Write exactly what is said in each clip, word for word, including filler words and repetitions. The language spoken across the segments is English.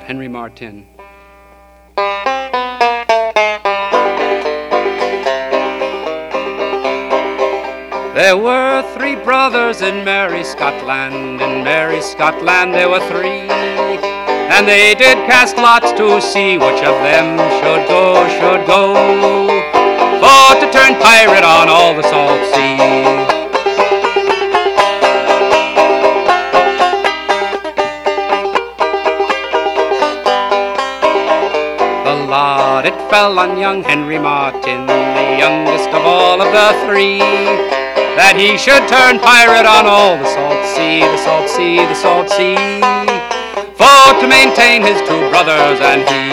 Henry Martyn. There were three brothers in Mary Scotland, in Mary Scotland there were three, and they did cast lots to see which of them should go, should go, for to turn pirate on all the salt sea. The lot it fell on young Henry Martyn, the youngest of all of the three, that he should turn pirate on all the salt sea, the salt sea, the salt sea, for to maintain his two brothers and he.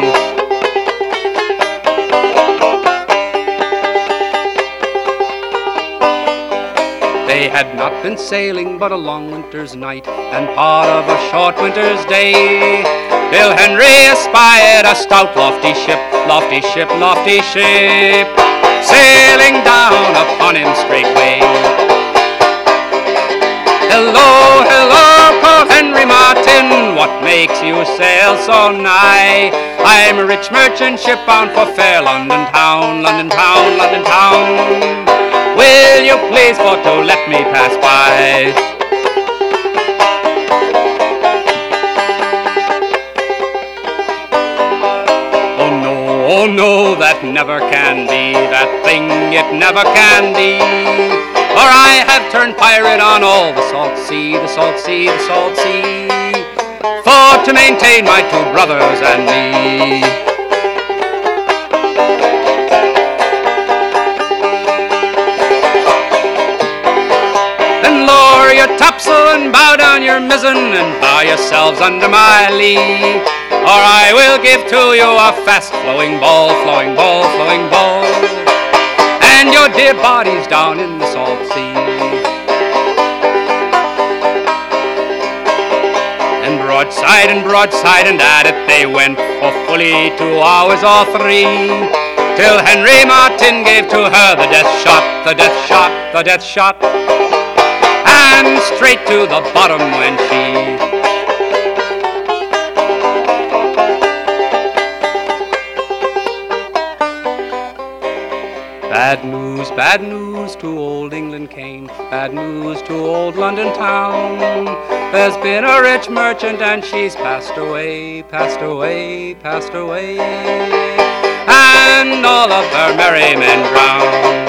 They had not been sailing but a long winter's night and part of a short winter's day, till Henry espied a stout lofty ship, lofty ship, lofty ship, sailing down upon him straightway. Hello, hello, called Henry Martyn, what makes you sail so nigh? I'm a rich merchant ship bound for fair London town, London town, London town. Will you please for to let me pass by? Oh no, that never can be, that thing it never can be, for I have turned pirate on all the salt sea, the salt sea, the salt sea, for to maintain my two brothers and me. Then lower your topsail and bow down your mizzen and bow yourselves under my lee, or I will give to you a fast-flowing ball, flowing ball, flowing ball, and your dear bodies down in the salt sea. And broadside and broadside and at it they went for fully two hours or three, till Henry Martyn gave to her the death shot, the death shot, the death shot, and straight to the bottom went she. Bad news, bad news to old England came, bad news to old London town. There's been a rich merchant and she's passed away, passed away, passed away, and all of her merry men drowned.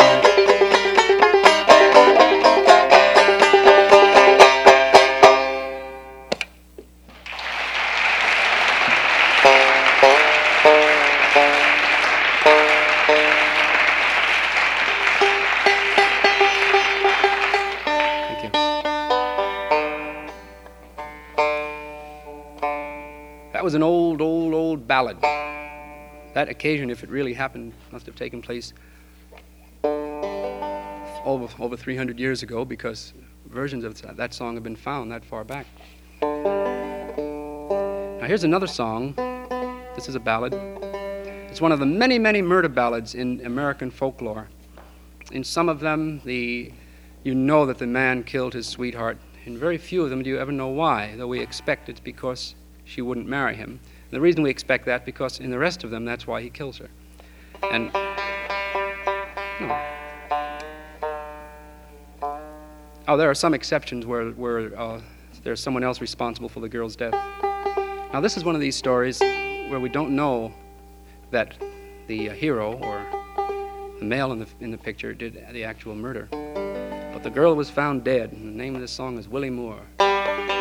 That was an old, old, old ballad. That occasion, if it really happened, must have taken place over, over three hundred years ago, because versions of that song have been found that far back. Now here's another song. This is a ballad. It's one of the many, many murder ballads in American folklore. In some of them, the you know that the man killed his sweetheart. In very few of them do you ever know why, though we expect it's because she wouldn't marry him. And the reason we expect that, because in the rest of them, that's why he kills her. And no. Oh, there are some exceptions where, where uh, there's someone else responsible for the girl's death. Now, this is one of these stories where we don't know that the uh, hero or the male in the, in the picture did the actual murder. But the girl was found dead, and the name of this song is Willie Moore.